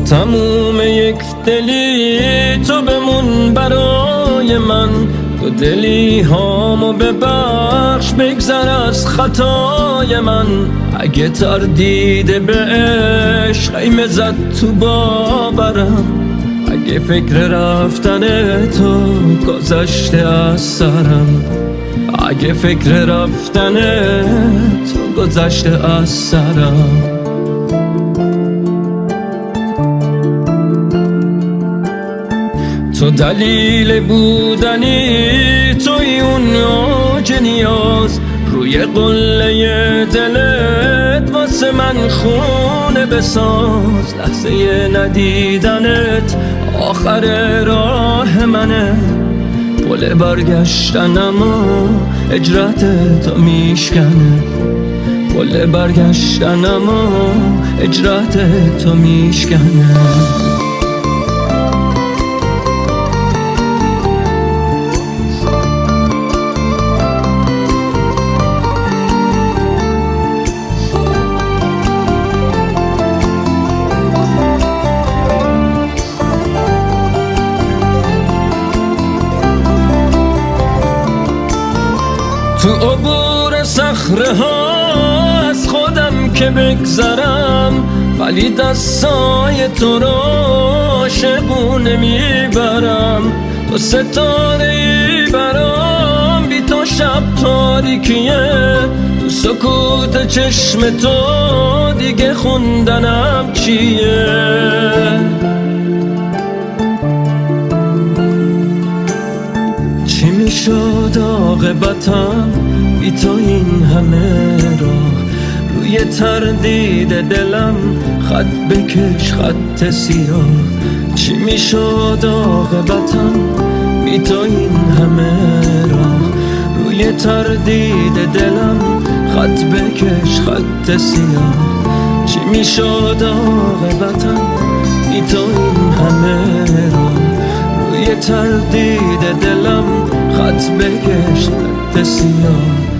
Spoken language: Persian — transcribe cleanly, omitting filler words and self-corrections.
تموم یک دلی تو بمون برای من، تو دلی هامو ببخش بگذر از خطای من. اگه تردید به عشق خیمه زد تو باورم، اگه فکر رفتن تو گذشته از سرم، اگه فکر رفتن تو گذشته از سرم. تو دلیل بودنی، توی اون اوج نیاز، روی قله دلت واسه من خونه بساز. لحظه ندیدنت آخر راه منه، پل برگشتنم و اجرت تو میشکنه، پل برگشتنم و اجرت تو میشکنه. تو عبور صخره ها از خودم که بگذرم، ولی دستای تو رو شبونه میبرم. تو ستاره ای برام، بی تو شب تاریکیه، تو سکوت چشم تو دیگه خوندنم چیه. چی میشد عاقبتم بی تو این همه راه، روی تردید دلم خط بکش خط سیاه. چی میشد عاقبتم بی تو این همه راه، روی تردید دلم خط بکش خط سیاه. چی میشد عاقبتم بی تو این همه راه، روی تردید دلم خط بکش خط سیاه.